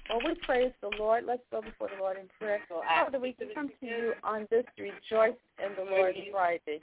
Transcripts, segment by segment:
Well, we praise the Lord. Let's go before the Lord in prayer. Father, we come to you on this Rejoice in the Lord Friday,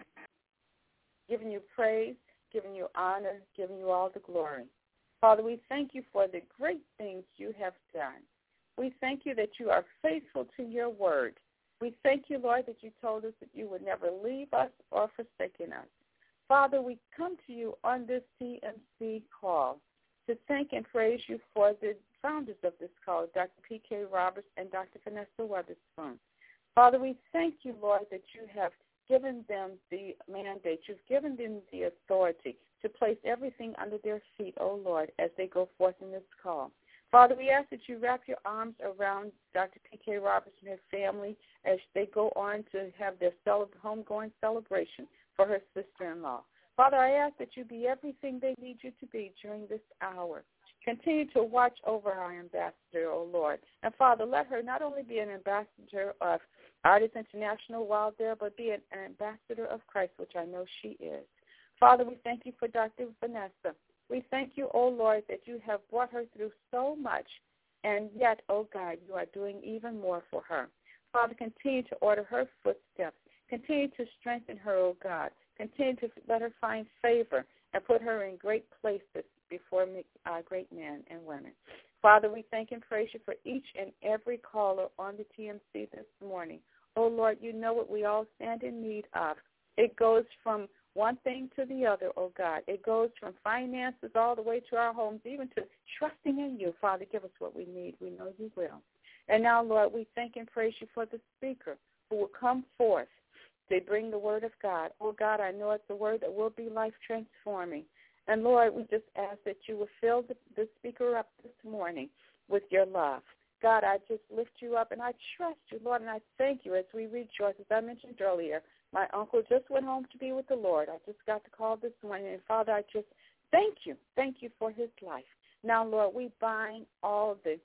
giving you praise, giving you honor, giving you all the glory. Father, we thank you for the great things you have done. We thank you that you are faithful to your word. We thank you, Lord, that you told us that you would never leave us or forsaken us. Father, we come to you on this TMC call to thank and praise you for the founders of this call, Dr. P.K. Roberts and Dr. Vanessa Weatherspoon. Father, we thank you, Lord, that you have given them the mandate. You've given them the authority to place everything under their feet, oh Lord, as they go forth in this call. Father, we ask that you wrap your arms around Dr. P.K. Roberts and her family as they go on to have their homegoing celebration for her sister-in-law. Father, I ask that you be everything they need you to be during this hour. Continue to watch over our ambassador, oh Lord. And Father, let her not only be an ambassador of Artists International while there, but be an ambassador of Christ, which I know she is. Father, we thank you for Dr. Vanessa. We thank you, oh Lord, that you have brought her through so much, and yet, oh God, you are doing even more for her. Father, continue to order her footsteps. Continue to strengthen her, oh God. Continue to let her find favor and put her in great places before great men and women. Father, we thank and praise you for each and every caller on the TMC this morning. Oh, Lord, you know what we all stand in need of. It goes from one thing to the other, oh God. It goes from finances all the way to our homes, even to trusting in you. Father, give us what we need. We know you will. And now, Lord, we thank and praise you for the speaker who will come forth to bring the word of God. Oh, God, I know it's a word that will be life-transforming. And, Lord, we just ask that you will fill the speaker up this morning with your love. God, I just lift you up, and I trust you, Lord, and I thank you as we rejoice. As I mentioned earlier, my uncle just went home to be with the Lord. I just got the call this morning, and, Father, I just thank you. Thank you for his life. Now, Lord, we bind all the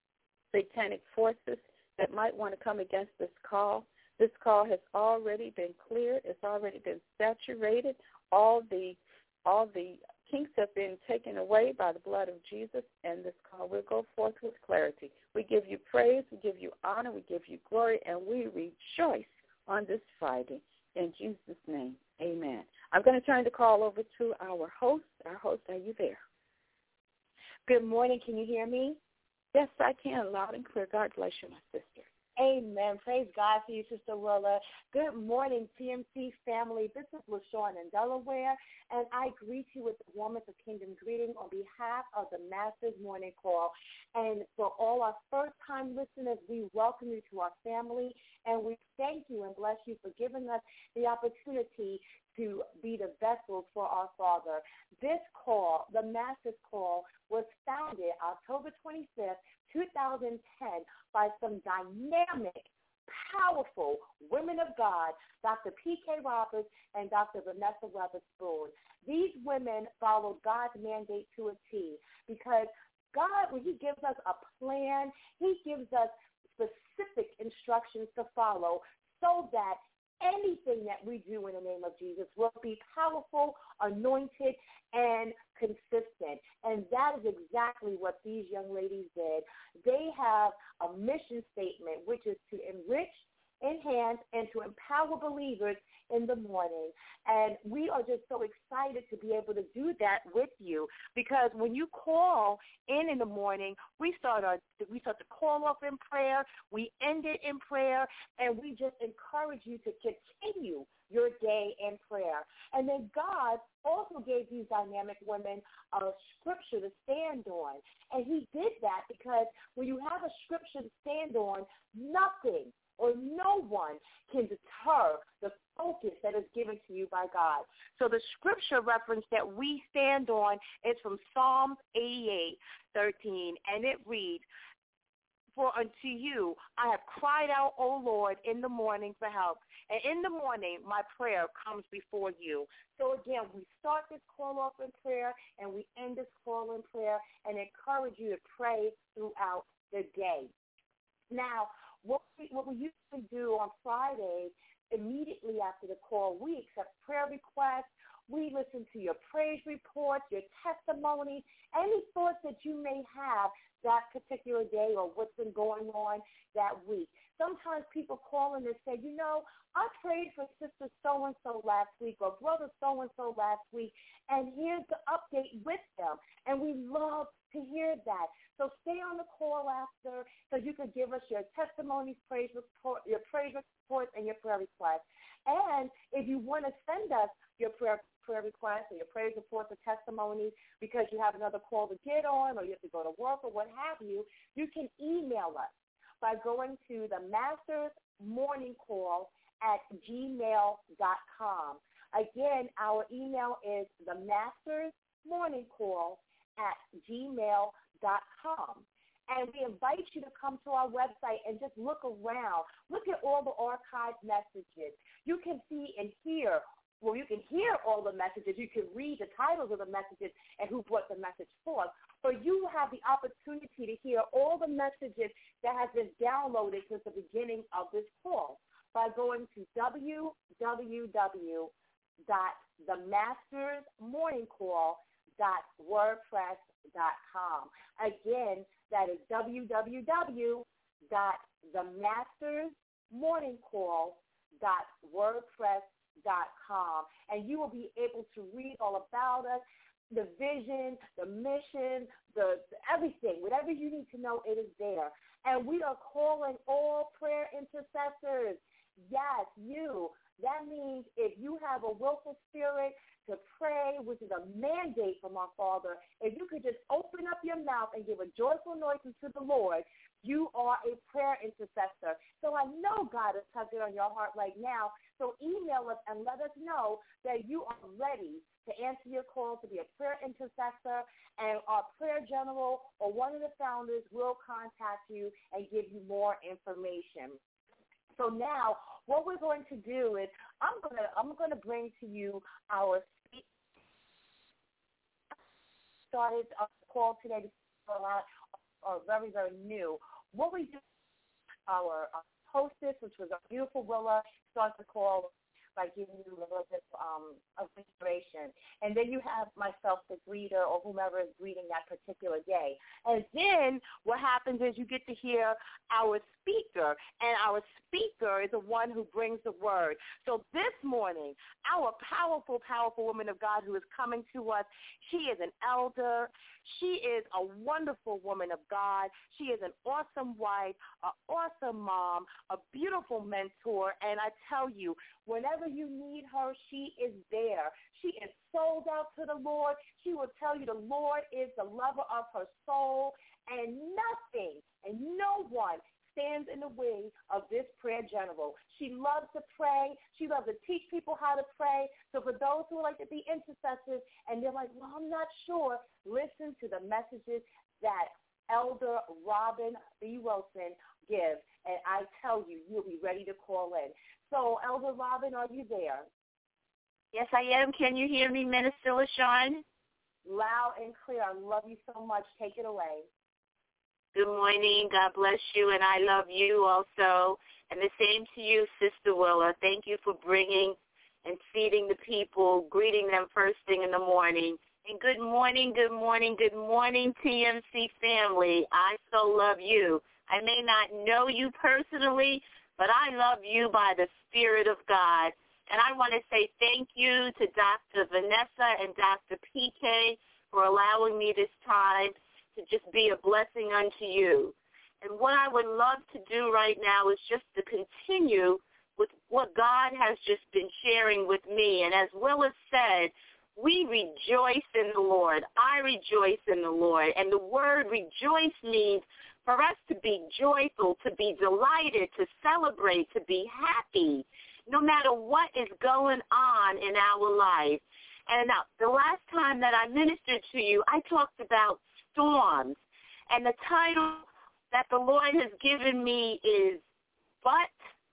satanic forces that might want to come against this call. This call has already been cleared. It's already been saturated. All the kinks have been taken away by the blood of Jesus, and this call will go forth with clarity. We give you praise, we give you honor, we give you glory, and we rejoice on this Friday. In Jesus' name, amen. I'm going to turn the call over to our host. Our host, are you there? Good morning. Can you hear me? Yes, I can, loud and clear. God bless you, my sister. Amen. Praise God for you, Sister Willa. Good morning, TMC family. This is LaShawn in Delaware, and I greet you with the warmest of kingdom greeting on behalf of the Masters Morning Call. And for all our first-time listeners, we welcome you to our family, and we thank you and bless you for giving us the opportunity to be the vessels for our Father. This call, the Masters Call, was founded October 25th, 2010, by some dynamic, powerful women of God, Dr. P.K. Roberts and Dr. Vanessa Weatherspoon. These women followed God's mandate to a T because God, when he gives us a plan, he gives us specific instructions to follow so that anything that we do in the name of Jesus will be powerful, anointed, and consistent. And that is exactly what these young ladies did. They have a mission statement, which is to enrich, enhance, and to empower believers in the morning. And we are just so excited to be able to do that with you because when you call in the morning, we start the call off in prayer, we end it in prayer, and we just encourage you to continue your day in prayer. And then God also gave these dynamic women a scripture to stand on. And he did that because when you have a scripture to stand on, nothing or no one can deter the focus that is given to you by God. So the scripture reference that we stand on is from Psalms 88:13, and it reads, "For unto you I have cried out, O Lord, in the morning for help. And in the morning my prayer comes before you." So again, we start this call off in prayer, and we end this call in prayer, and encourage you to pray throughout the day. Now, what we usually do on Fridays, immediately after the call, we accept prayer requests. We listen to your praise reports, your testimony, any thoughts that you may have that particular day or what's been going on that week. Sometimes people call in and say, you know, I prayed for sister so-and-so last week or brother so-and-so last week, and here's the update with them. And we love to hear that. So stay on the call after so you can give us your testimonies, your praise reports, and your prayer requests. And if you want to send us your prayer requests or your praise reports or testimonies because you have another call to get on or you have to go to work or what have you, you can email us by going to the mastersmorningcall@gmail.com. Again, our email is themastersmorningcall@gmail.com. And we invite you to come to our website and just look around. Look at all the archived messages. You can see and hear. Well, you can hear all the messages. You can read the titles of the messages and who brought the message forth. But you have the opportunity to hear all the messages that have been downloaded since the beginning of this call by going to www.themastersmorningcall.wordpress.com. Again, that is www.themastersmorningcall.wordpress.com. And you will be able to read all about us, the vision, the mission, the everything. Whatever you need to know, it is there. And we are calling all prayer intercessors. Yes, you. That means if you have a willful spirit to pray, which is a mandate from our Father, if you could just open up your mouth and give a joyful noise unto the Lord, you are a prayer intercessor. So I know God is tugging on your heart right now. So email us and let us know that you are ready to answer your call to be a prayer intercessor, and our prayer general or one of the founders will contact you and give you more information. So now what we're going to do is I'm going to bring to you our started a call today to a lot are very, very new. What we do, our hostess, which was our beautiful Willa, starts the call by giving you a little bit of inspiration. And then you have myself, the greeter, or whomever is greeting that particular day. And then what happens is you get to hear our speaker, and our speaker is the one who brings the word. So this morning, our powerful, powerful woman of God who is coming to us, she is an elder. She is a wonderful woman of God. She is an awesome wife, an awesome mom, a beautiful mentor, and I tell you, whenever you need her, she is there. She is sold out to the Lord. She will tell you the Lord is the lover of her soul, and nothing and no one stands in the way of this prayer general. She loves to pray. She loves to teach people how to pray. So for those who like to be intercessors and they're like, well, I'm not sure, listen to the messages that Elder Robin B. Wilson gives, and I tell you, you'll be ready to call in. So, Elder Robin, are you there? Yes, I am. Can you hear me, Minister LaShawn? Loud and clear. I love you so much. Take it away. Good morning. God bless you, and I love you also. And the same to you, Sister Willa. Thank you for bringing and feeding the people, greeting them first thing in the morning. And good morning, good morning, good morning, TMC family. I so love you. I may not know you personally, but I love you by the Spirit of God. And I want to say thank you to Dr. Vanessa and Dr. PK for allowing me this time to just be a blessing unto you. And what I would love to do right now is just to continue with what God has just been sharing with me. And as Willa said, we rejoice in the Lord. I rejoice in the Lord. And the word rejoice means for us to be joyful, to be delighted, to celebrate, to be happy, no matter what is going on in our life. And now, the last time that I ministered to you, I talked about storms. And the title that the Lord has given me is But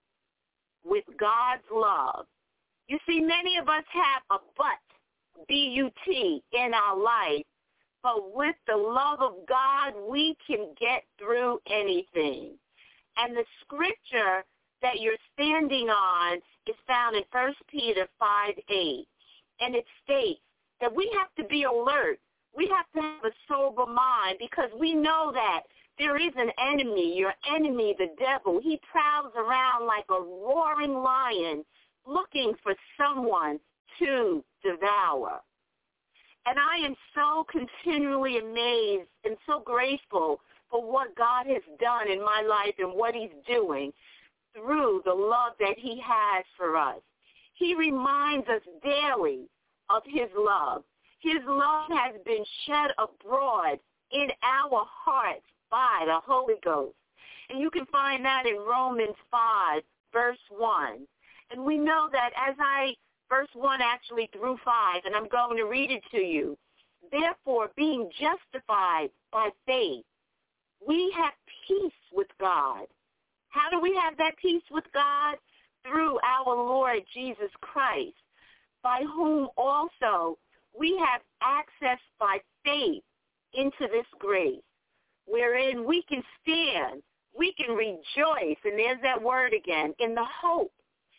with God's Love. You see, many of us have a but, B-U-T, in our life. But with the love of God, we can get through anything. And the scripture that you're standing on is found in 1 Peter 5:8. And it states that we have to be alert. We have to have a sober mind because we know that there is an enemy, your enemy, the devil. He prowls around like a roaring lion looking for someone to devour. And I am so continually amazed and so grateful for what God has done in my life and what he's doing through the love that he has for us. He reminds us daily of his love. His love has been shed abroad in our hearts by the Holy Ghost. And you can find that in Romans 5, verse 1. And we know that verse 1 actually through 5, and I'm going to read it to you. Therefore, being justified by faith, we have peace with God. How do we have that peace with God? Through our Lord Jesus Christ, by whom also we have access by faith into this grace, wherein we can stand, we can rejoice, and there's that word again, in the hope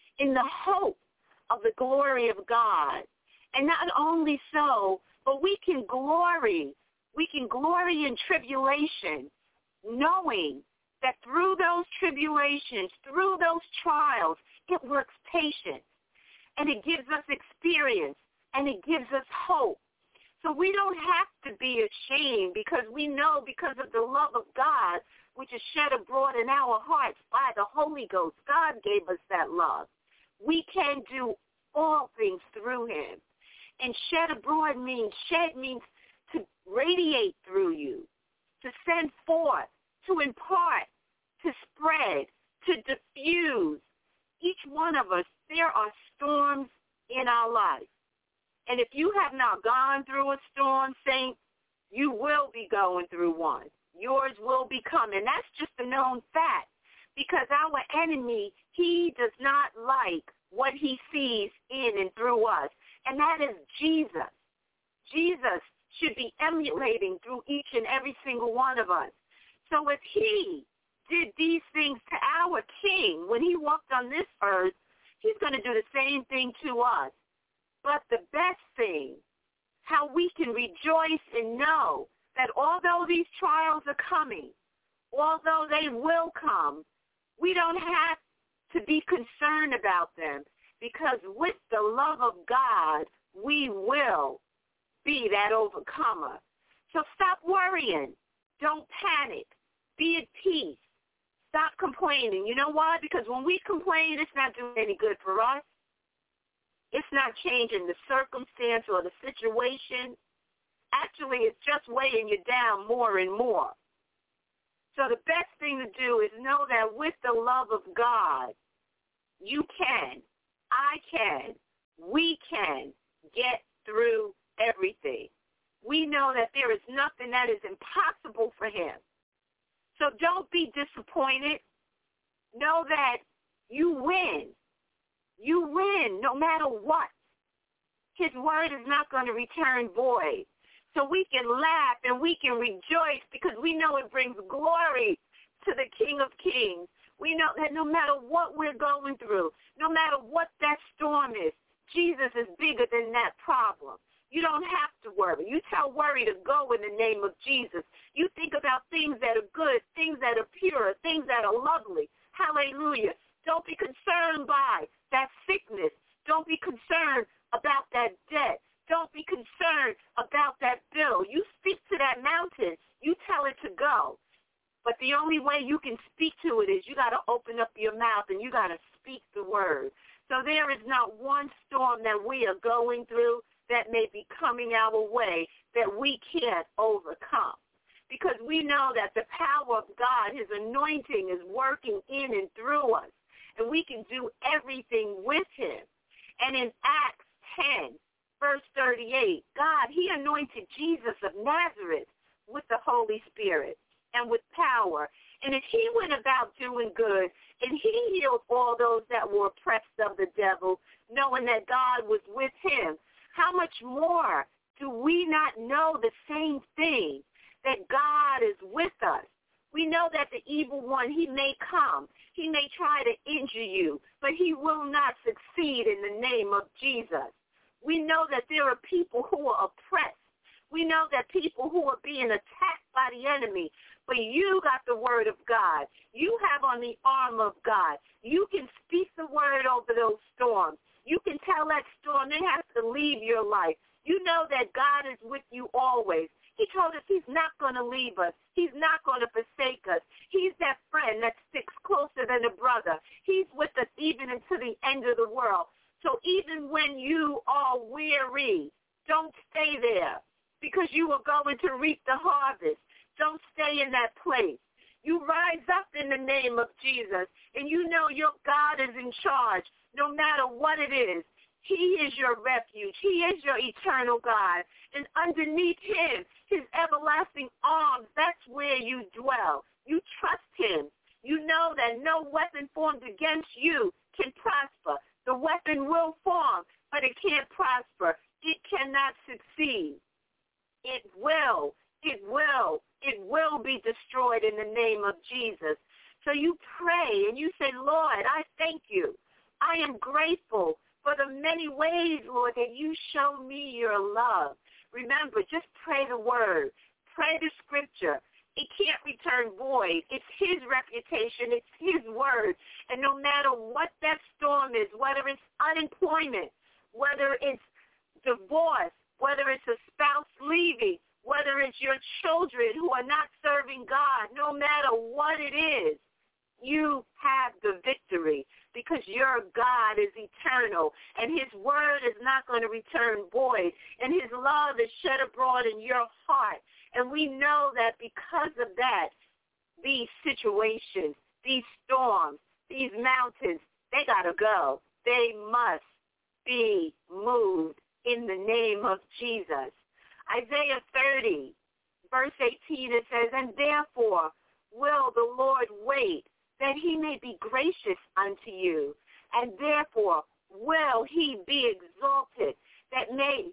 of the glory of God. And not only so, but we can glory in tribulation, knowing that through those tribulations, through those trials, it works patience, and it gives us experience, and it gives us hope. So we don't have to be ashamed because we know because of the love of God, which is shed abroad in our hearts by the Holy Ghost. God gave us that love. We can do all things through him. And shed abroad means to radiate through you, to send forth, to impart, to spread, to diffuse. Each one of us, there are storms in our life. And if you have not gone through a storm, saint, you will be going through one. Yours will be coming. That's just a known fact because our enemy, he does not like what he sees in and through us, and that is Jesus. Jesus should be emulating through each and every single one of us. So if he did these things to our King when he walked on this earth, he's going to do the same thing to us. But the best thing, how we can rejoice and know that although these trials are coming, although they will come, we don't have to be concerned about them because with the love of God, we will be that overcomer. So stop worrying. Don't panic. Be at peace. Stop complaining. You know why? Because when we complain, it's not doing any good for us. It's not changing the circumstance or the situation. Actually, it's just weighing you down more and more. So the best thing to do is know that with the love of God, you can, I can, we can get through everything. We know that there is nothing that is impossible for him. So don't be disappointed. Know that you win. You win no matter what. His word is not going to return void. So we can laugh and we can rejoice because we know it brings glory to the King of Kings. We know that no matter what we're going through, no matter what that storm is, Jesus is bigger than that problem. You don't have to worry. You tell worry to go in the name of Jesus. You think about things that are good, things that are pure, things that are lovely. Hallelujah. Don't be concerned by that sickness. Don't be concerned about that debt. Don't be concerned about that bill. You speak to that mountain. You tell it to go. But the only way you can speak to it is you got to open up your mouth and you got to speak the word. So there is not one storm that we are going through that may be coming our way that we can't overcome. Because we know that the power of God, his anointing is working in and through us. And we can do everything with him. And in Acts 10, verse 38, God, he anointed Jesus of Nazareth with the Holy Spirit and with power. And if he went about doing good, and he healed all those that were oppressed of the devil, knowing that God was with him, how much more do we not know the same thing, that God is with us? We know that the evil one, he may come. He may try to injure you, but he will not succeed in the name of Jesus. We know that there are people who are oppressed We know that people who are being attacked by the enemy, but you got the word of God. You have on the armor of God. You can speak the word over those storms. You can tell that storm it has to leave your life. You know that God is with you always. He told us he's not going to leave us. He's not going to forsake us. He's that friend that sticks closer than a brother. He's with us even until the end of the world. So even when you are weary, don't stay there because you are going to reap the harvest. Don't stay in that place. You rise up in the name of Jesus, and you know your God is in charge no matter what it is. He is your refuge. He is your eternal God. And underneath him, his everlasting arms, that's where you dwell. You trust him. You know that no weapon formed against you can prosper. The weapon will form, but it can't prosper. It cannot succeed. It will be destroyed in the name of Jesus. So you pray and you say, Lord, I thank you. I am grateful for the many ways, Lord, that you show me your love. Remember, just pray the word. Pray the scripture. It can't return void. It's his reputation. It's his word. And no matter what that storm is, whether it's unemployment, whether it's divorce, whether it's a spouse leaving, whether it's your children who are not serving God, no matter what it is, you have the victory because your God is eternal and his word is not going to return void and his love is shed abroad in your heart. And we know that because of that, these situations, these storms, these mountains, they got to go. They must be moved in the name of Jesus. Isaiah 30, verse 18, it says, and therefore will the Lord wait that he may be gracious unto you, and therefore will he be exalted, that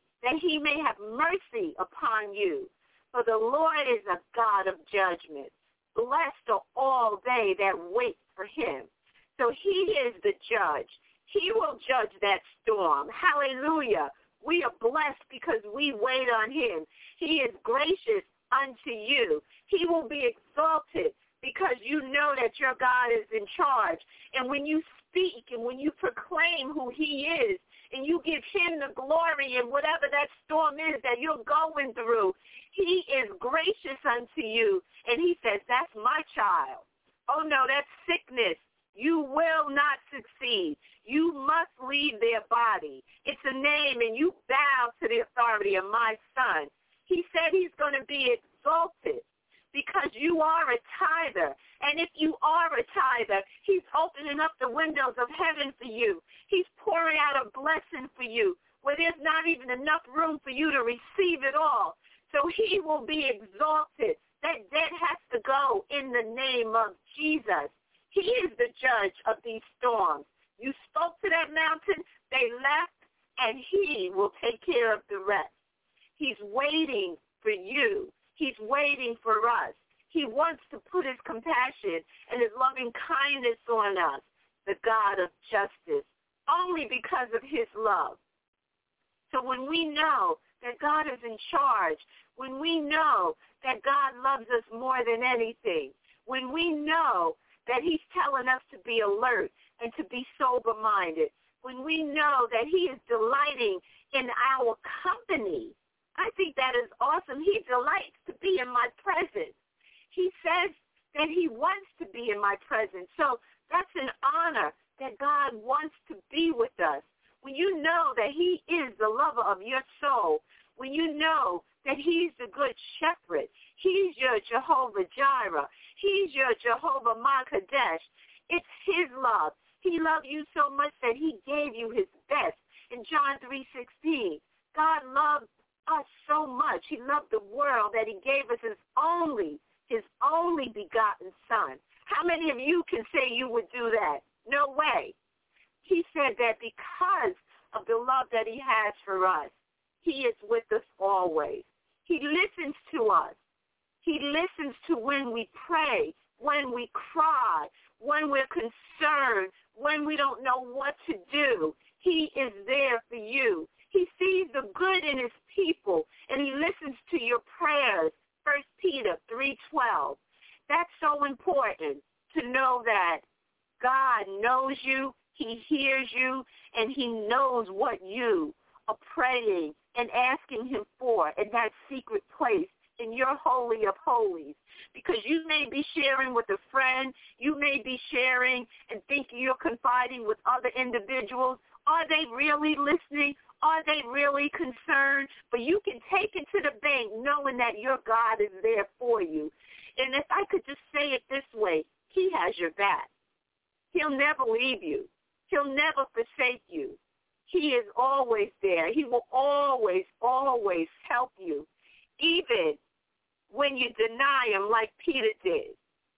he may have mercy upon you. For the Lord is a God of judgment. Blessed are all they that wait for him. So he is the judge. He will judge that storm. Hallelujah. We are blessed because we wait on him. He is gracious unto you. He will be exalted because you know that your God is in charge. And when you speak and when you proclaim who he is and you give him the glory in whatever that storm is that you're going through, he is gracious unto you. And he says, that's my child. Oh, no, that's sickness. You will not succeed. You must leave their body. It's a name, and you bow to the authority of my son. He said he's going to be exalted because you are a tither. And if you are a tither, he's opening up the windows of heaven for you. He's pouring out a blessing for you where there's not even enough room for you to receive it all. So he will be exalted. That debt has to go in the name of Jesus. He is the judge of these storms. You spoke to that mountain, they left, and he will take care of the rest. He's waiting for you. He's waiting for us. He wants to put his compassion and his loving kindness on us, the God of justice, only because of his love. So when we know that God is in charge, when we know that God loves us more than anything, when we know that he's telling us to be alert and to be sober-minded, when we know that he is delighting in our company, I think that is awesome. He delights to be in my presence. He says that he wants to be in my presence. So that's an honor that God wants to be with us. When you know that he is the lover of your soul, when you know that he's the good shepherd, he's your Jehovah Jireh, he's your Jehovah Makadesh, it's his love. He loved you so much that he gave you his best. In John 3:16, God loved us so much. He loved the world that he gave us his only begotten son. How many of you can say you would do that? No way. He said that because of the love that he has for us, he is with us always. He listens to us. He listens to when we pray, when we cry, when we're concerned, when we don't know what to do. He is there for you. He sees the good in his people, and he listens to your prayers. 1 Peter 3:12. That's so important to know that God knows you, he hears you, and he knows what you are praying and asking him for in that secret place in your holy of holies. Because you may be sharing with a friend, you may be sharing and thinking you're confiding with other individuals. Are they really listening? Are they really concerned? But you can take it to the bank knowing that your God is there for you. And if I could just say it this way, he has your back. He'll never leave you. He'll never forsake you. He is always there. He will always, always help you, even when you deny him like Peter did.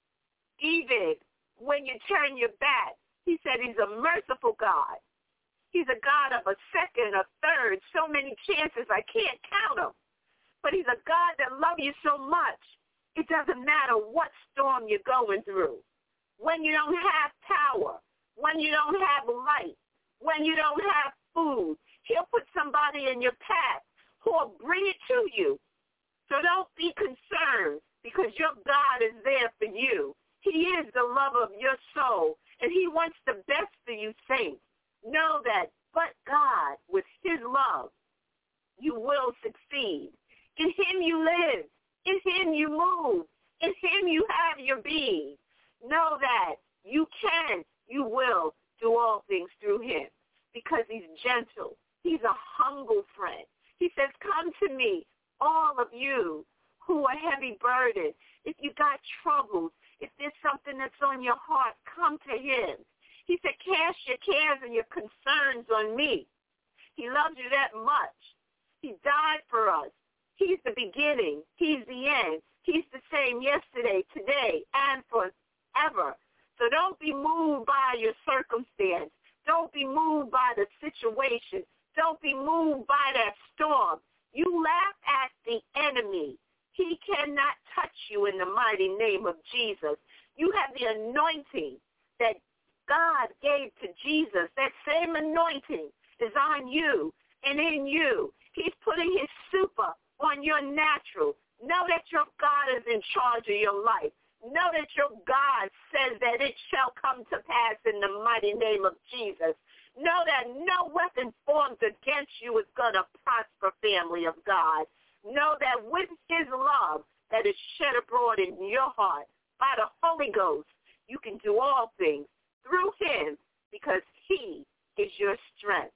Even when you turn your back, he said he's a merciful God. He's a God of a second, a third, so many chances I can't count them. But he's a God that loves you so much, it doesn't matter what storm you're going through. When you don't have power, when you don't have light, when you don't have food, he'll put somebody in your path who will bring it to you. So don't be concerned because your God is there for you. He is the lover of your soul, and he wants the best for you, saints. Know that but God, with his love, you will succeed. In him you live. In him you move. In him you have your being. Know that you can, you will do all things through him because he's gentle. He's a humble friend. He says, come to me, all of you who are heavy burdened. If you got troubles, if there's something that's on your heart, come to him. He said, cast your cares and your concerns on me. He loves you that much. He died for us. He's the beginning. He's the end. He's the same yesterday, today, and forever. So don't be moved by your circumstance. Don't be moved by the situation. Don't be moved by that storm. You laugh at the enemy. He cannot touch you in the mighty name of Jesus. You have the anointing that God gave to Jesus. That same anointing is on you and in you. He's putting his super on your natural. Know that your God is in charge of your life. Know that your God says that it shall come to pass in the mighty name of Jesus. Know that no weapon formed against you is going to prosper, family of God. Know that with his love that is shed abroad in your heart by the Holy Ghost, you can do all things through him because he is your strength.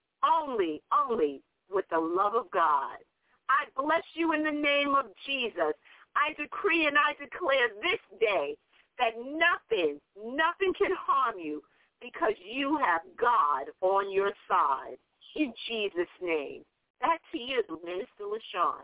Only with the love of God. I bless you in the name of Jesus. I decree and I declare this day that nothing can harm you because you have God on your side. In Jesus' name. Back to you, Minister LaShawn.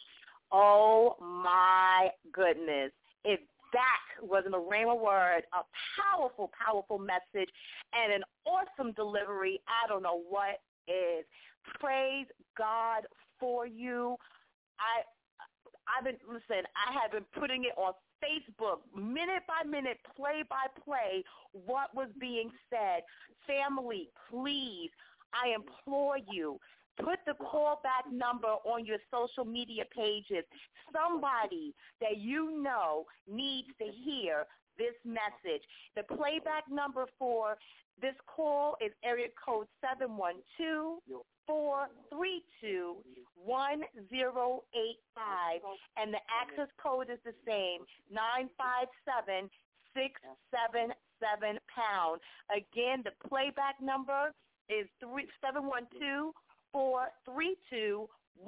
Oh, my goodness. If that wasn't a rhema word, a powerful, powerful message, and an awesome delivery, I don't know what is. Praise God for you. I have been putting it on Facebook, minute by minute, play by play, what was being said. Family, please, I implore you, put the callback number on your social media pages. Somebody that you know needs to hear this message. The playback number for this call is area code 712-432-1085, and the access code is the same, 957-677#. Again, the playback number is 712-432-1085,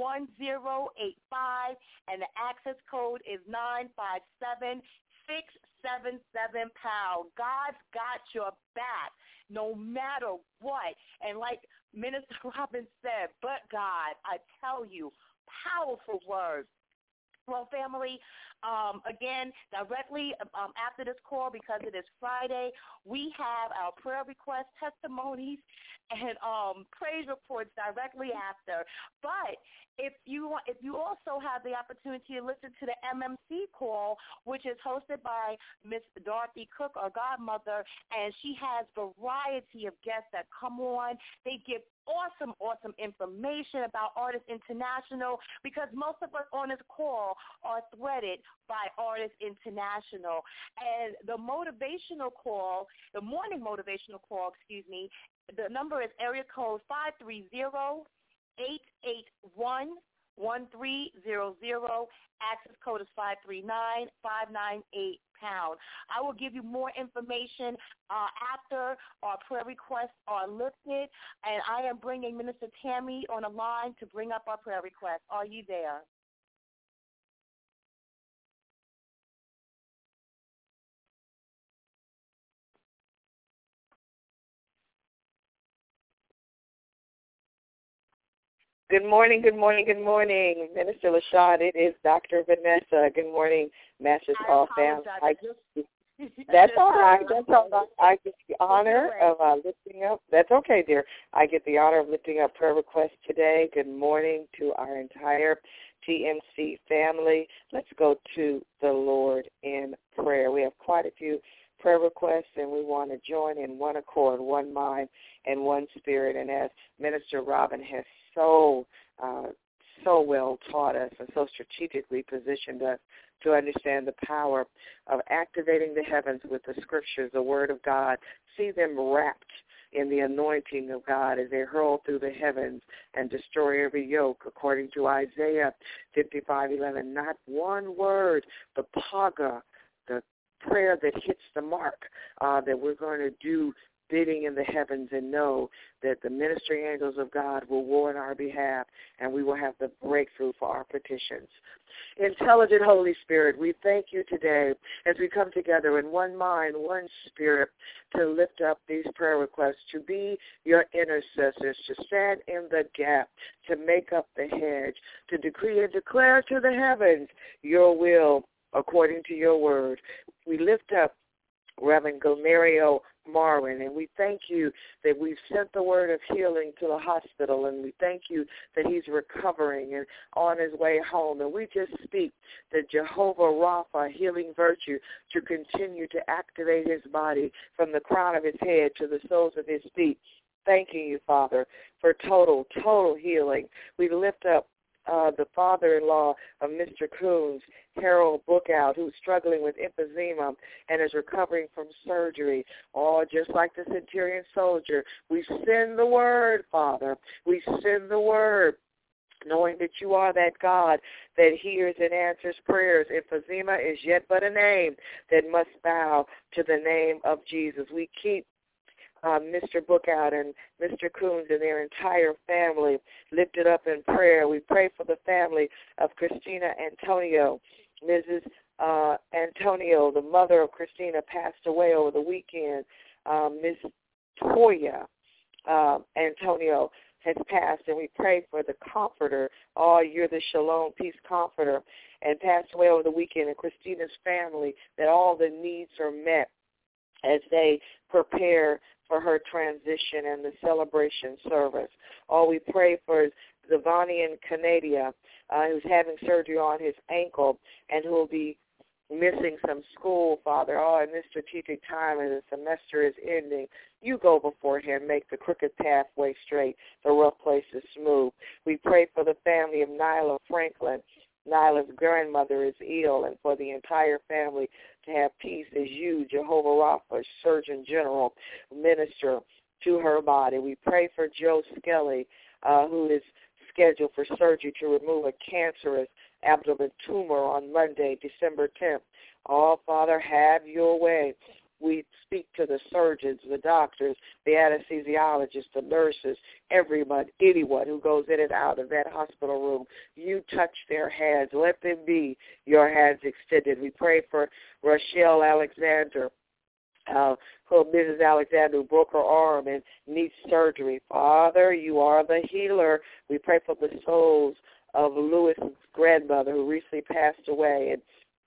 and the access code is 957-677#. God's got your back no matter what. And like Minister Robin said, but God, I tell you, powerful words. Well, family, Again, directly after this call, because it is Friday, we have our prayer requests, testimonies, and praise reports directly after. But if you also have the opportunity to listen to the MMC call, which is hosted by Miss Dorothy Cook, our godmother, and she has variety of guests that come on. They give awesome information about Artists International, because most of us on this call are threaded by Artists International. And the motivational call, the morning motivational call, the number is area code 530-881-1300. Access code is 539-598#. I will give you more information after our prayer requests are lifted, and I am bringing Minister Tammy on the line to bring up our prayer requests. Are you there? Good morning, Minister LaShawn. It is Dr. Vanessa. Good morning, Masters All Family. That's all right. I get the honor of lifting up. That's okay, dear. I get the honor of lifting up prayer requests today. Good morning to our entire TMC family. Let's go to the Lord in prayer. We have quite a few prayer requests, and we want to join in one accord, one mind, and one spirit. And as Minister Robin has so well taught us and so strategically positioned us to understand the power of activating the heavens with the scriptures, the word of God, see them wrapped in the anointing of God as they hurl through the heavens and destroy every yoke, according to Isaiah 55:11. Not one word, the paga, the prayer that hits the mark, that we're going to do bidding in the heavens and know that the ministering angels of God will war on our behalf, and we will have the breakthrough for our petitions. Intelligent Holy Spirit, we thank you today as we come together in one mind, one spirit, to lift up these prayer requests, to be your intercessors, to stand in the gap, to make up the hedge, to decree and declare to the heavens your will according to your word. We lift up Reverend Gomerio Marwin, and we thank you that we've sent the word of healing to the hospital, and we thank you that he's recovering and on his way home. And we just speak the Jehovah Rapha healing virtue to continue to activate his body from the crown of his head to the soles of his feet. Thanking you, Father, for total healing. We lift up the father-in-law of Mr. Coons, Harold Bookout, who's struggling with emphysema and is recovering from surgery. Oh, just like the centurion soldier, we send the word, Father. We send the word, knowing that you are that God that hears and answers prayers. Emphysema is yet but a name that must bow to the name of Jesus. We keep Mr. Bookout and Mr. Coons and their entire family lifted up in prayer. We pray for the family of Christina Antonio. Mrs. Antonio, the mother of Christina, passed away over the weekend. Ms. Toya Antonio has passed, and we pray for the comforter. Oh, you're the Shalom Peace Comforter, and passed away over the weekend. And Christina's family, that all the needs are met as they prepare for her transition and the celebration service. Oh, we pray for Zavanian Canadia, who's having surgery on his ankle and who will be missing some school, Father. Oh, in this strategic time as the semester is ending, you go before him, make the crooked pathway straight, the rough places smooth. We pray for the family of Nyla Franklin. Nyla's grandmother is ill, and for the entire family to have peace as you, Jehovah Rapha, Surgeon General, minister to her body. We pray for Joe Skelly, who is scheduled for surgery to remove a cancerous abdomen tumor on Monday, December 10th. Oh, Father, have your way. We speak to the surgeons, the doctors, the anesthesiologists, the nurses, everyone, anyone who goes in and out of that hospital room. You touch their hands. Let them be your hands extended. We pray for Rochelle Alexander, Mrs. Alexander, who broke her arm and needs surgery. Father, you are the healer. We pray for the souls of Lewis's grandmother who recently passed away, and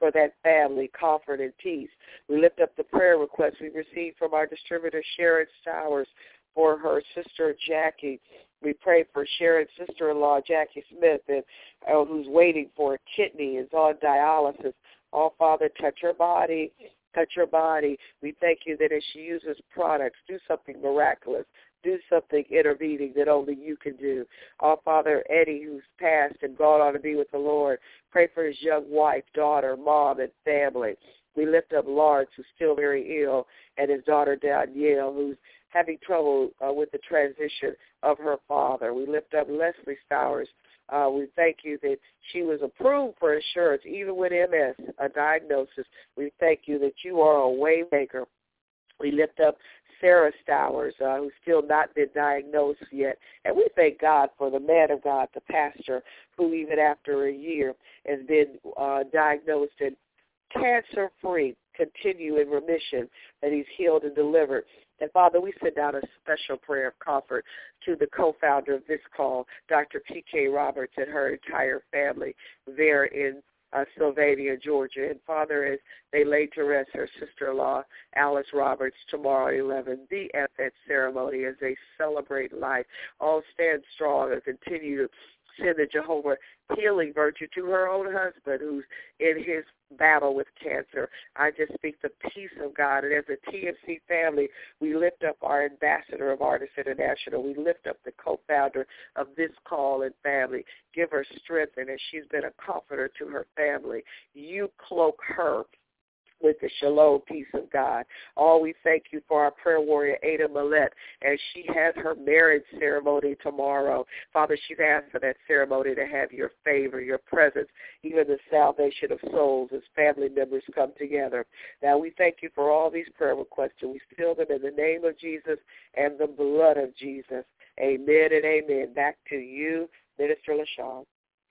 for that family, comfort and peace. We lift up the prayer requests we received from our distributor, Sharon Stowers, for her sister, Jackie. We pray for Sharon's sister-in-law, Jackie Smith, and who's waiting for a kidney, is on dialysis. Oh, Father, touch her body. Touch her body. We thank you that as she uses products, do something miraculous. Do something intervening that only you can do. Our Father Eddie, who's passed and gone on to be with the Lord, pray for his young wife, daughter, mom, and family. We lift up Lawrence, who's still very ill, and his daughter, Danielle, who's having trouble with the transition of her father. We lift up Leslie Stowers. We thank you that she was approved for insurance, even with MS, a diagnosis. We thank you that you are a way maker. We lift up Sarah Stowers, who's still not been diagnosed yet. And we thank God for the man of God, the pastor, who even after a year has been diagnosed and cancer-free, continue in remission, that he's healed and delivered. And, Father, we send out a special prayer of comfort to the co-founder of this call, Dr. P.K. Roberts, and her entire family there in Sylvania, Georgia. And, Father, as they lay to rest her sister-in-law, Alice Roberts, tomorrow at 11, the FF ceremony as they celebrate life. All stand strong and continue to send the Jehovah healing virtue to her own husband who's in his battle with cancer. I just speak the peace of God. And as a TMC family, we lift up our ambassador of Artists International. We lift up the co-founder of this call and family. Give her strength, and as she's been a comforter to her family, you cloak her with the shalom peace of God. We thank you for our prayer warrior, Ada Millette, as she has her marriage ceremony tomorrow. Father, she's asked for that ceremony to have your favor, your presence, even the salvation of souls as family members come together. Now, we thank you for all these prayer requests, and we seal them in the name of Jesus and the blood of Jesus. Amen and amen. Back to you, Minister LaShawn.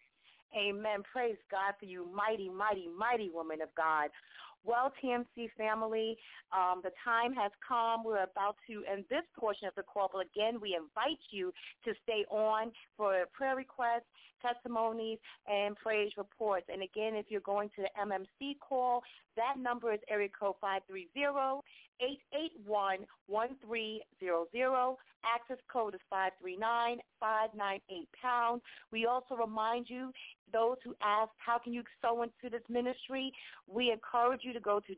Amen. Praise God for you, mighty, mighty, mighty woman of God. Well, TMC family, the time has come. We're about to end this portion of the call, but again, we invite you to stay on for prayer requests, testimonies, and praise reports. And again, if you're going to the MMC call, that number is area code 530-881-1300. Access code is 539-598#. We also remind you, those who ask, how can you sow into this ministry? We encourage you to go to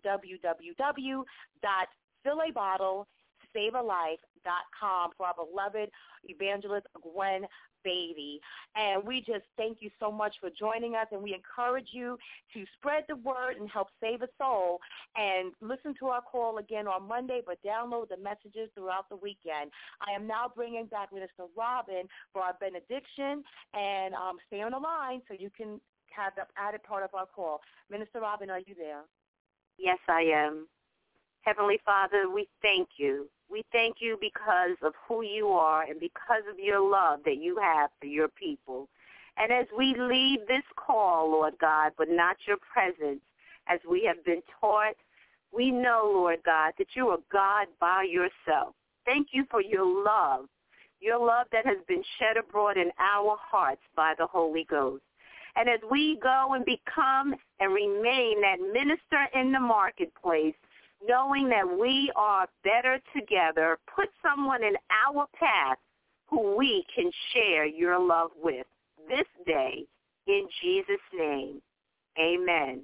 www.fillabottlesavealife.com for our beloved evangelist Gwen Beatty. And we just thank you so much for joining us, and we encourage you to spread the word and help save a soul. And listen to our call again on Monday, but download the messages throughout the weekend. I am now bringing back Minister Robin for our benediction, and stay on the line so you can have the added part of our call. Minister Robin, are you there? Yes, I am. Heavenly Father, we thank you. We thank you because of who you are and because of your love that you have for your people. And as we leave this call, Lord God, but not your presence, as we have been taught, we know, Lord God, that you are God by yourself. Thank you for your love that has been shed abroad in our hearts by the Holy Ghost. And as we go and become and remain that minister in the marketplace, knowing that we are better together, put someone in our path who we can share your love with this day, in Jesus' name. Amen.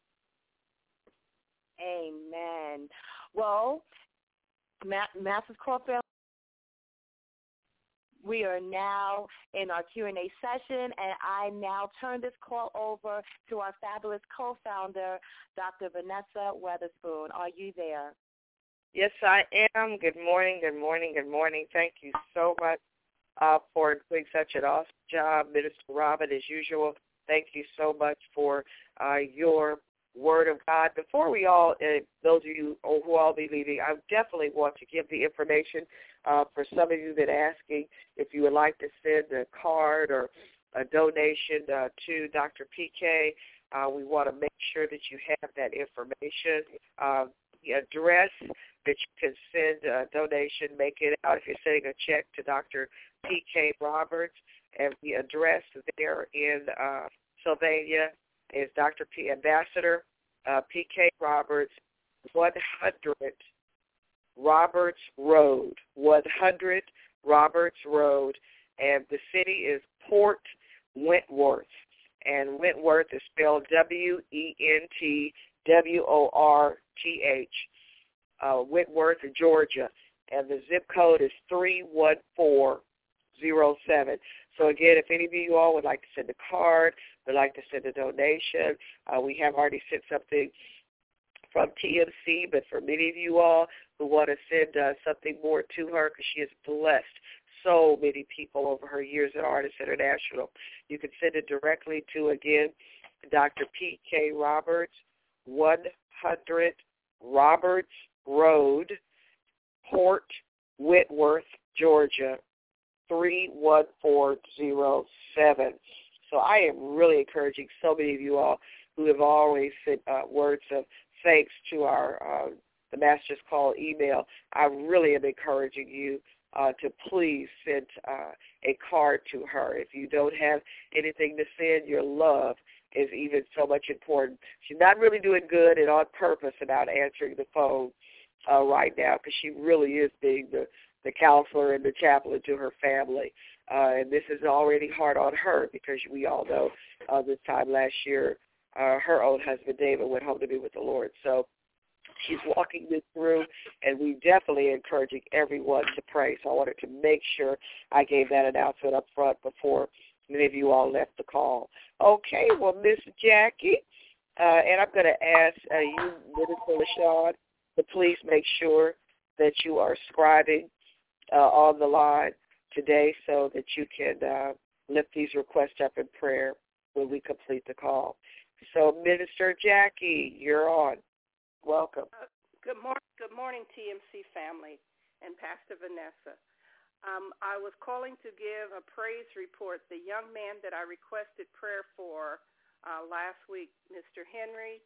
Amen. Well, Master's Call family, we are now in our Q&A session, and I now turn this call over to our fabulous co-founder, Dr. Vanessa Weatherspoon. Are you there? Yes, I am. Good morning, good morning, good morning. Thank you so much for doing such an awesome job, Minister Robin, as usual. Thank you so much for your word of God. Before we all, those of you who all be leaving, I definitely want to give the information for some of you that are asking if you would like to send a card or a donation to Dr. PK. We want to make sure that you have that information. The address that you can send a donation, make it out if you're sending a check to Dr. PK Roberts. And the address there in Sylvania is Dr. P. Ambassador P.K. Roberts, 100 Roberts Road, 100 Roberts Road, and the city is Port Wentworth, and Wentworth is spelled Wentworth, Wentworth, Georgia, and the zip code is 31407. So again, if any of you all would like to send a card, would like to send a donation, we have already sent something from TMC, but for many of you all who want to send something more to her, because she has blessed so many people over her years at Artists International, you can send it directly to, again, Dr. P.K. Roberts, 100 Roberts Road, Port Wentworth, Georgia, 31407. So I am really encouraging so many of you all who have always sent words of thanks to our the Master's Call email. I really am encouraging you to please send a card to her. If you don't have anything to send, your love is even so much important. She's not really doing good and on purpose about answering the phone right now, because she really is being the counselor and the chaplain to her family. And this is already hard on her, because we all know this time last year, her own husband, David, went home to be with the Lord. So she's walking this through, and we definitely encouraging everyone to pray. So I wanted to make sure I gave that announcement up front before many of you all left the call. Okay, well, Miss Jackie, and I'm going to ask you, Minister LaShawn, to please make sure that you are scribing on the line today so that you can lift these requests up in prayer when we complete the call. So, Minister Jackie, you're on. Welcome. Good morning, TMC family and Pastor Vanessa. I was calling to give a praise report. The young man that I requested prayer for last week, Mr. Henry.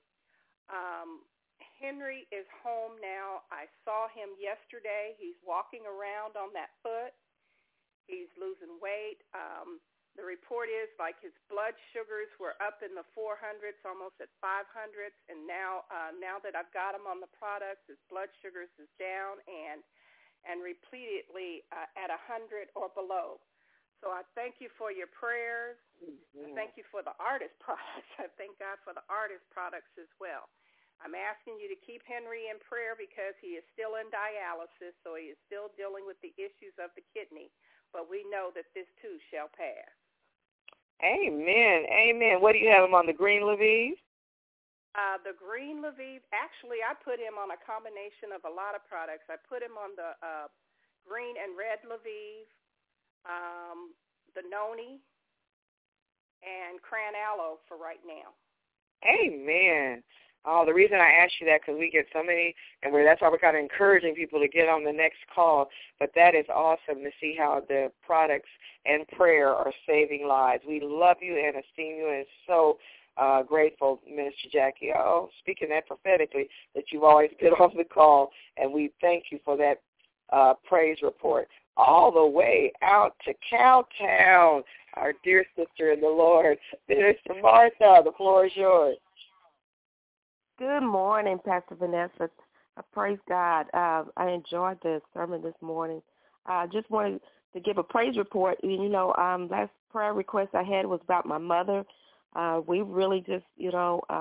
Henry is home now. I saw him yesterday. He's walking around on that foot. He's losing weight. The report is like his blood sugars were up in the 400s, almost at 500s, and now that I've got him on the products, his blood sugars is down and repeatedly at 100 or below. So I thank you for your prayers. I thank you for the artist products. I thank God for the artist products as well. I'm asking you to keep Henry in prayer because he is still in dialysis, so he is still dealing with the issues of the kidney. But we know that this too shall pass. Amen. Amen. What do you have him on, the green Lviv? The green Lviv, actually, I put him on a combination of a lot of products. I put him on the green and red Lviv, the Noni, and Cran Aloe for right now. Amen. Oh, the reason I asked you that because we get so many, and that's why we're kind of encouraging people to get on the next call. But that is awesome to see how the products and prayer are saving lives. We love you and esteem you, and so grateful, Minister Jackie. Oh, speaking that prophetically, that you've always been on the call, and we thank you for that praise report. All the way out to Cowtown, our dear sister in the Lord, Minister Martha, the floor is yours. Good morning, Pastor Vanessa. Praise God. I enjoyed the sermon this morning. I just wanted to give a praise report. You know, last prayer request I had was about my mother. We really just, she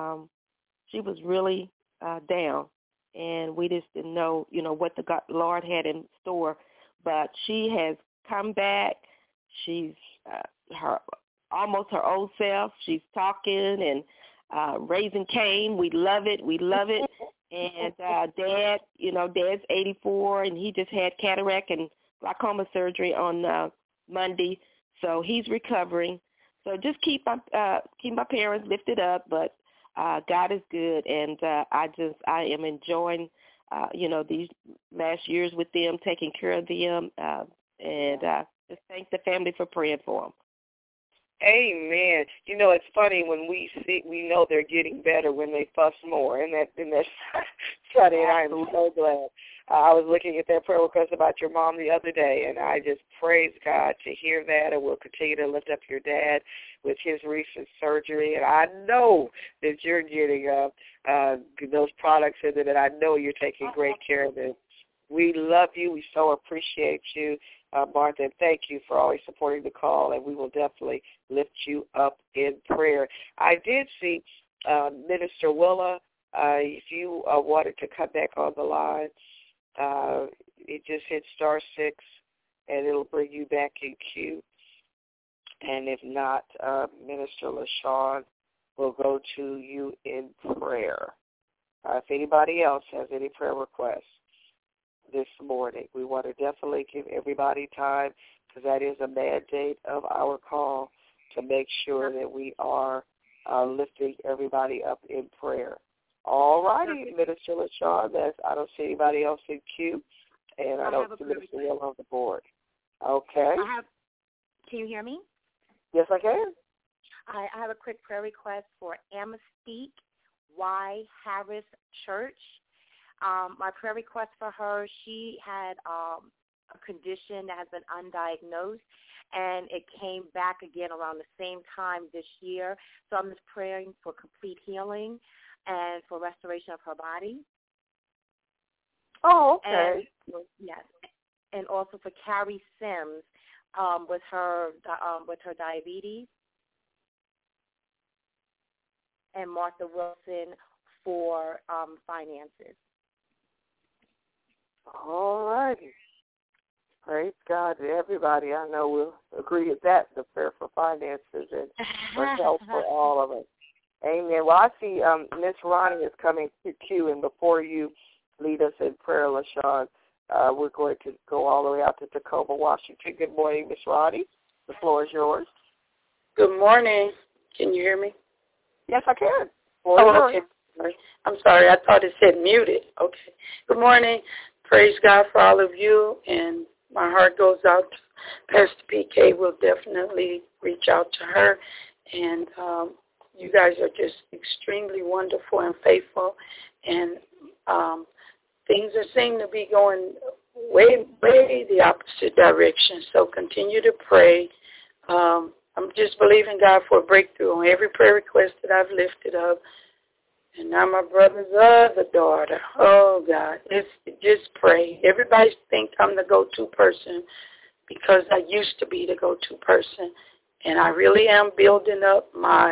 was really down, and we just didn't know, what the Lord had in store. But she has come back. She's almost her old self. She's talking and raising Cain. We love it. And Dad's 84, and he just had cataract and glaucoma surgery on Monday, so he's recovering. So just keep my parents lifted up, but God is good, and I am enjoying these last years with them, taking care of them, and just thank the family for praying for them. Amen. It's funny when we know they're getting better when they fuss more, and that's funny, and I am so glad. I was looking at that prayer request about your mom the other day, and I just praise God to hear that, and we'll continue to lift up your dad with his recent surgery. And I know that you're getting those products in it, and I know you're taking great care of it. We love you. We so appreciate you, Martha, and thank you for always supporting the call, and we will definitely lift you up in prayer. I did see Minister Willa, if you wanted to come back on the line, it just hit *6, and it'll bring you back in queue. And if not, Minister LaShawn will go to you in prayer. If anybody else has any prayer requests this morning, we want to definitely give everybody time, because that is a mandate of our call, to make sure that we are lifting everybody up in prayer. All righty, Minister LaShawn. I don't see anybody else in queue, and I don't see Minister Will on the board. Okay. Can you hear me? Yes, I can. I have a quick prayer request for Amnestique Y. Harris Church. My prayer request for her, she had a condition that has been undiagnosed, and it came back again around the same time this year. So I'm just praying for complete healing and for restoration of her body. Oh, okay. And, yes, and also for Carrie Sims with her diabetes, and Martha Wilson for finances. All righty. Praise God to everybody. I know we'll agree with that, the prayer for finances and for help for all of us. Amen. Well, I see Miss Ronnie is coming to queue, and before you lead us in prayer, LaShawn, we're going to go all the way out to Tacoma, Washington. Good morning, Miss Ronnie. The floor is yours. Good morning. Can you hear me? Yes, I can. Okay. I'm sorry. I thought it said muted. Okay. Good morning. Praise God for all of you, and my heart goes out to Pastor PK. We'll definitely reach out to her, and you guys are just extremely wonderful and faithful, and things seem to be going way the opposite direction. So continue to pray. I'm just believing God for a breakthrough on every prayer request that I've lifted up. And now my brother's other daughter. Oh, God. Just pray. Everybody think I'm the go-to person because I used to be the go-to person. And I really am building up my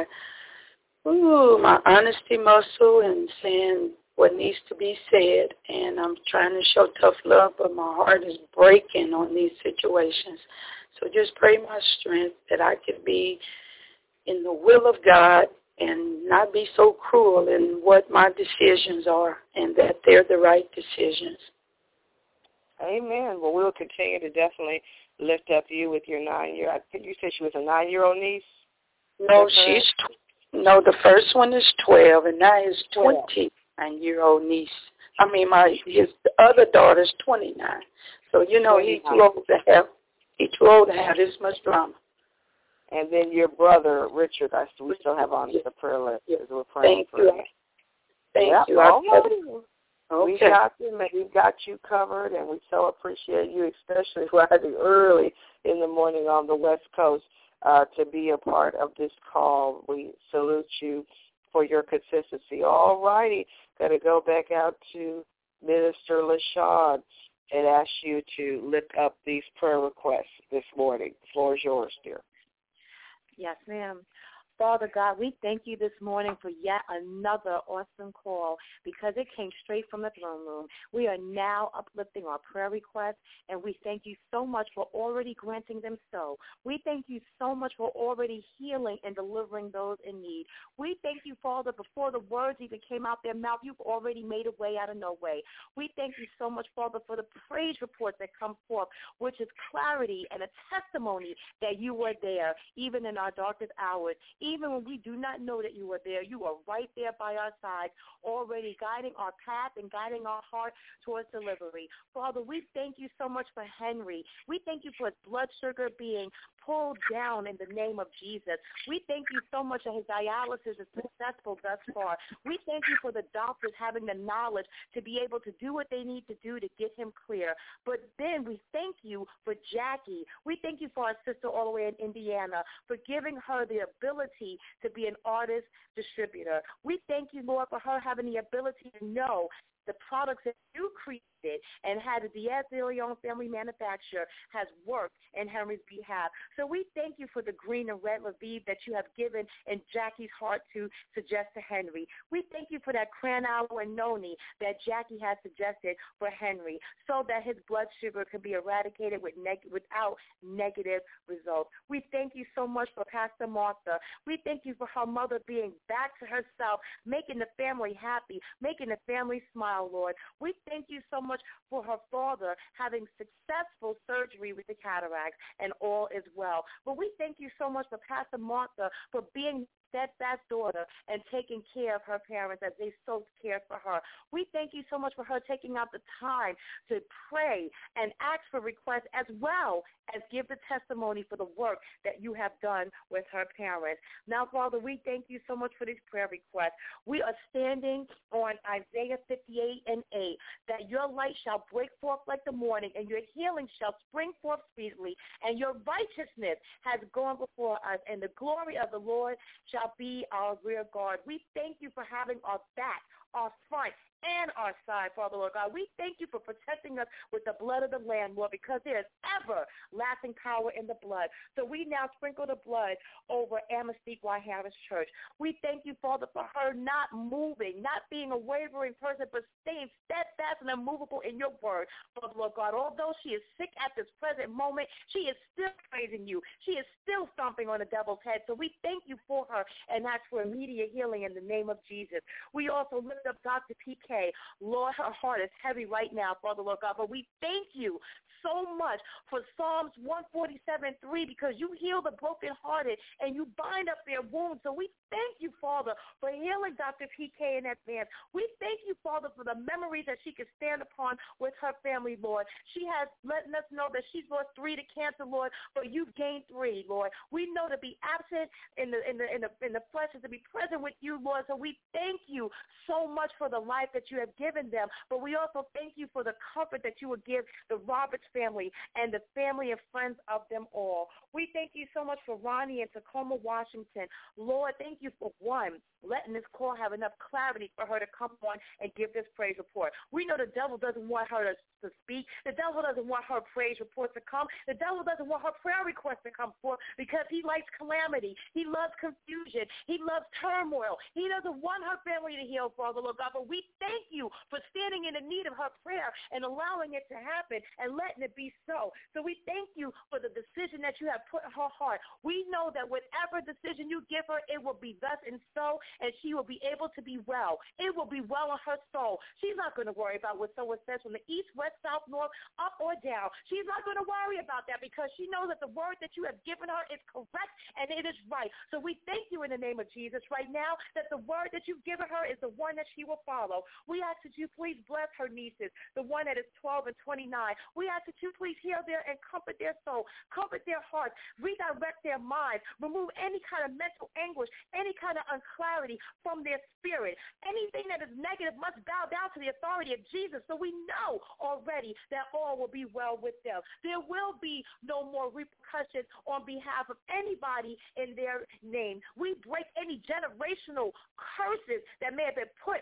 honesty muscle and saying what needs to be said. And I'm trying to show tough love, but my heart is breaking on these situations. So just pray my strength that I could be in the will of God and not be so cruel in what my decisions are, and that they're the right decisions. Amen. Well, we'll continue to definitely lift up you with your 9-year. I think you said she was a 9-year-old niece? No, the first one is 12, and now his 29-year-old niece. I mean, his other daughter's 29. So, you know, he's too old to have this much drama. And then your brother, Richard, we still have on the prayer list as we're praying for him. Thank you. Okay. We've got you covered, and we so appreciate you, especially rising early in the morning on the West Coast to be a part of this call. We salute you for your consistency. All righty. Got to go back out to Minister LaShawn and ask you to lift up these prayer requests this morning. The floor is yours, dear. Yes, ma'am. Father God, we thank you this morning for yet another awesome call because it came straight from the throne room. We are now uplifting our prayer requests, and we thank you so much for already granting them so. We thank you so much for already healing and delivering those in need. We thank you, Father, before the words even came out their mouth, you've already made a way out of no way. We thank you so much, Father, for the praise reports that come forth, which is clarity and a testimony that you were there, even in our darkest hours, even when we do not know that you are there, you are right there by our side, already guiding our path and guiding our heart towards delivery. Father, we thank you so much for Henry. We thank you for his blood sugar being pulled down in the name of Jesus. We thank you so much that his dialysis is successful thus far. We thank you for the doctors having the knowledge to be able to do what they need to do to get him clear. But then we thank you for Jackie. We thank you for our sister all the way in Indiana for giving her the ability to be an artist distributor. We thank you, Lord, for her having the ability to know the products that you created and had the Diaz de Leon family manufacturer has worked in Henry's behalf. So we thank you for the green and red Lviv that you have given in Jackie's heart to suggest to Henry. We thank you for that cran aloe and noni that Jackie has suggested for Henry so that his blood sugar can be eradicated without negative results. We thank you so much for Pastor Martha. We thank you for her mother being back to herself, making the family happy, making the family smile, Lord. We thank you so much for her father having successful surgery with the cataracts, and all is well. But we thank you so much for Pastor Martha for being steadfast daughter and taking care of her parents as they so cared for her. We thank you so much for her taking out the time to pray and ask for requests as well as give the testimony for the work that you have done with her parents. Now, Father, we thank you so much for these prayer requests. We are standing on Isaiah 58:8, that your light shall break forth like the morning, and your healing shall spring forth speedily, and your righteousness has gone before us, and the glory of the Lord shall be our rear guard. We thank you for having our back, our front, and our side, Father, Lord God. We thank you for protecting us with the blood of the Lamb, Lord, because there is everlasting power in the blood. So we now sprinkle the blood over Amnesty White Harris Church. We thank you, Father, for her not moving, not being a wavering person, but staying steadfast and immovable in your word, Father, Lord God. Although she is sick at this present moment, she is still praising you. She is still stomping on the devil's head. So we thank you for her and ask for immediate healing in the name of Jesus. We also lift up Dr. PK. Lord, her heart is heavy right now, Father, Lord God, but we thank you so much for Psalms 147:3 because you heal the brokenhearted and you bind up their wounds. So we thank you, Father, for healing Dr. PK in advance. We thank you, Father, for the memories that she can stand upon with her family, Lord. She has letting us know that she's lost 3 to cancer, Lord, but you've gained 3, Lord. We know to be absent in the flesh is to be present with you, Lord. So we thank you so much for the life that you have given them, but we also thank you for the comfort that you would give the Roberts family and the family and friends of them all. We thank you so much for Ronnie in Tacoma, Washington. Lord, thank you for letting this call have enough clarity for her to come on and give this praise report. We know the devil doesn't want her to speak. The devil doesn't want her praise report to come. The devil doesn't want her prayer request to come forth because he likes calamity. He loves confusion. He loves turmoil. He doesn't want her family to heal, Father, Lord God, but we thank you for standing in the need of her prayer and allowing it to happen and letting it be so. So we thank you for the decision that you have put in her heart. We know that whatever decision you give her, it will be thus and so, and she will be able to be well. It will be well in her soul. She's not going to worry about what someone says from the east, west, south, north, up or down. She's not going to worry about that because she knows that the word that you have given her is correct and it is right. So we thank you in the name of Jesus right now that the word that you've given her is the one that she will follow. We ask that you please bless her nieces, the one that is 12 and 29. We ask that you please heal their and comfort their soul, comfort their hearts, redirect their minds, remove any kind of mental anguish, any kind of unclarity from their spirit. Anything that is negative must bow down to the authority of Jesus. So we know already that all will be well with them. There will be no more repercussions on behalf of anybody in their name. We break any generational curses that may have been put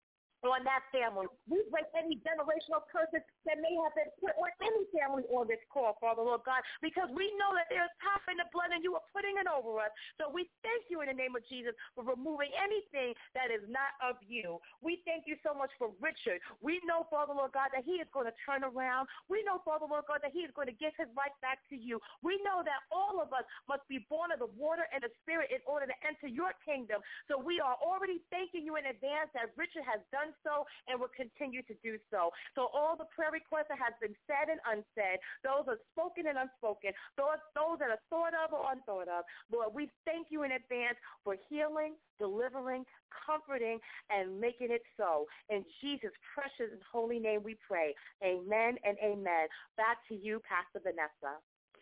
on that family. We break any generational curses that may have been put on any family on this call, Father, Lord God, because we know that there's power in the blood and you are putting it over us. So we thank you in the name of Jesus for removing anything that is not of you. We thank you so much for Richard. We know, Father, Lord God, that he is going to turn around. We know, Father, Lord God, that he is going to give his life back to you. We know that all of us must be born of the water and the spirit in order to enter your kingdom. So we are already thanking you in advance that Richard has done so and will continue to do so. So all the prayer requests that have been said and unsaid, those are spoken and unspoken, those that are thought of or unthought of, Lord, we thank you in advance for healing, delivering, comforting, and making it so. In Jesus' precious and holy name we pray. Amen and amen. Back to you, Pastor Vanessa.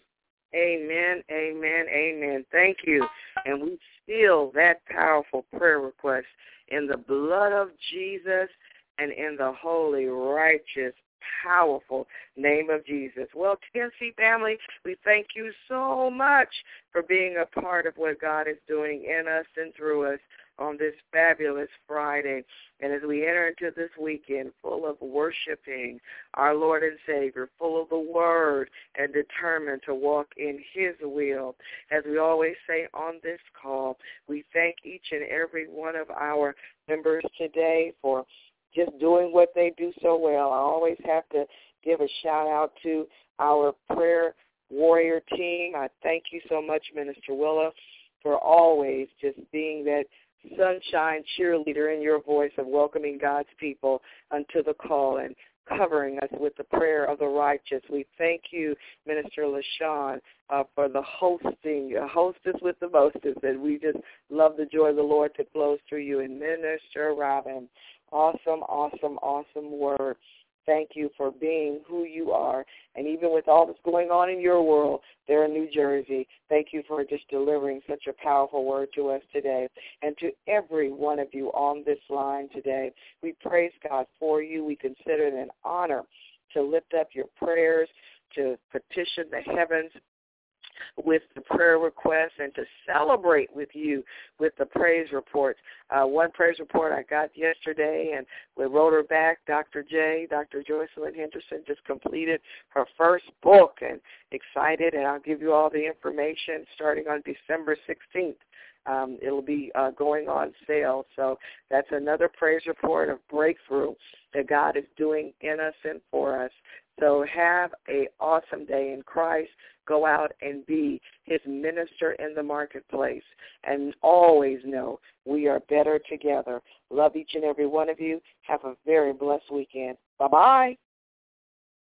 Amen, amen, amen. Thank you. And we seal that powerful prayer request in the blood of Jesus and in the holy, righteous, powerful name of Jesus. Well, TNC family, we thank you so much for being a part of what God is doing in us and through us on this fabulous Friday. And as we enter into this weekend full of worshiping our Lord and Savior, full of the Word, and determined to walk in His will, as we always say on this call, we thank each and every one of our members today for just doing what they do so well. I always have to give a shout-out to our prayer warrior team. I thank you so much, Minister Willa, for always just being that sunshine cheerleader in your voice of welcoming God's people unto the call and covering us with the prayer of the righteous. We thank you, Minister LaShawn, for the hosting, hostess with the mostest, and we just love the joy of the Lord that flows through you. And Minister Robin, awesome, awesome, awesome word. Thank you for being who you are. And even with all that's going on in your world there in New Jersey, thank you for just delivering such a powerful word to us today. And to every one of you on this line today, we praise God for you. We consider it an honor to lift up your prayers, to petition the heavens with the prayer requests, and to celebrate with you with the praise reports. One praise report I got yesterday, and we wrote her back. Dr. Joycelyn Henderson, just completed her first book, and excited, and I'll give you all the information starting on December 16th. It'll be going on sale. So that's another praise report of breakthrough that God is doing in us and for us. So have an awesome day in Christ. Go out and be His minister in the marketplace. And always know we are better together. Love each and every one of you. Have a very blessed weekend. Bye-bye.